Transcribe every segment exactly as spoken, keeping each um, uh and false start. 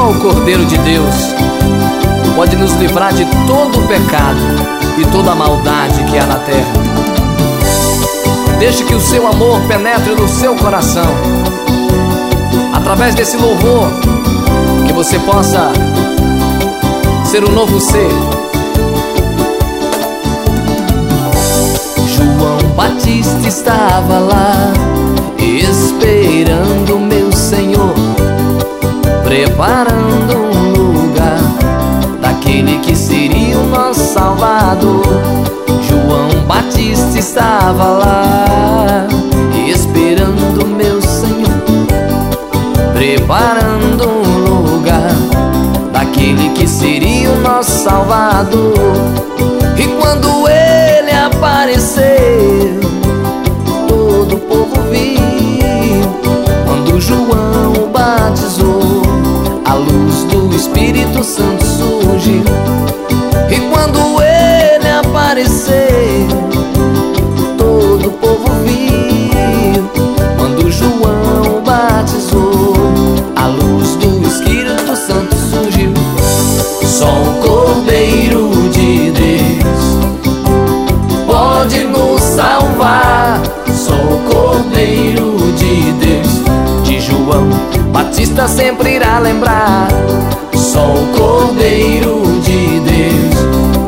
Só o Cordeiro de Deus pode nos livrar de todo o pecado e toda a maldade que há na terra. Deixe que o seu amor penetre no seu coração. Através desse louvor, que você possa ser um novo ser. João Batista estava lá, esperando meu Senhor, preparando um lugar daquele que seria o nosso Salvador. João Batista estava lá, esperando meu Senhor, preparando um lugar daquele que seria o nosso Salvador. E quando ele apareceu, todo o povo viu. Quando João o batizou, a luz do Espírito Santo surgiu. E quando ele apareceu, todo o povo viu. Quando João o batizou, a luz do Espírito Santo surgiu. Só o Cordeiro de Deus pode nos salvar. Só o Cordeiro de Deus, de João Batista sempre irá lembrar. Só o Cordeiro de Deus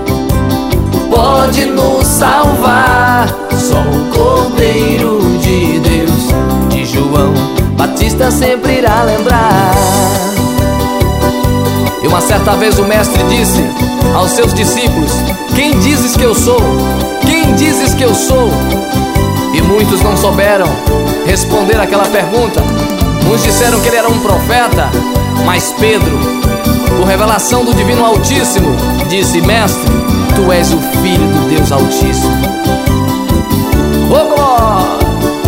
pode nos salvar. Só o Cordeiro de Deus, de João Batista sempre irá lembrar. E uma certa vez o mestre disse aos seus discípulos: quem dizes que eu sou? Quem dizes que eu sou? E muitos não souberam responder aquela pergunta. Uns disseram que ele era um profeta, mas Pedro, por revelação do Divino Altíssimo, disse: mestre, tu és o Filho do Deus Altíssimo. Oh, glória!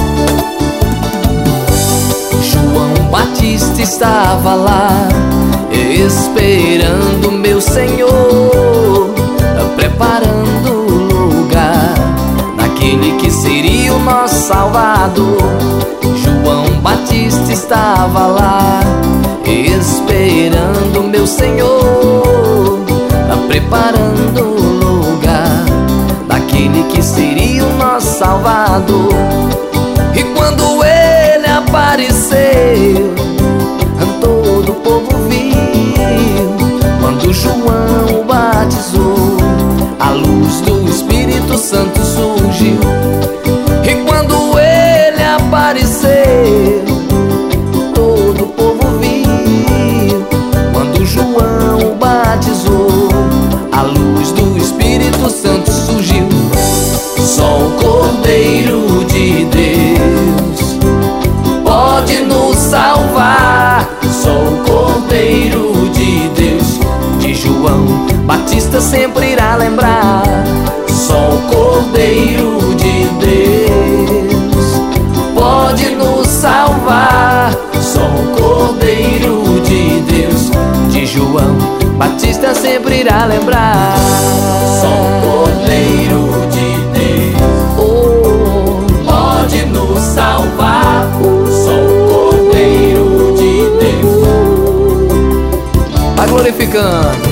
João Batista estava lá, esperando meu Senhor, preparando o lugar daquele que seria o nosso Salvador. João Batista estava lá, esperando meu Senhor, preparando o lugar daquele que seria o nosso Salvador. E quando ele apareceu, todo o povo viu. Quando João o batizou, a luz do Espírito Santo surgiu. E quando ele apareceu, todo o povo viu. Quando João o batizou, a luz do Espírito Santo surgiu. Só o Cordeiro de Deus pode nos salvar. Só o Cordeiro de Deus, de João Batista sempre irá lembrar. Só o Cordeiro de Deus pode nos salvar. Só o Cordeiro de Deus, de João Batista sempre irá lembrar. Só o Cordeiro de Deus oh, pode nos salvar. Só o Cordeiro de Deus. Vai glorificando.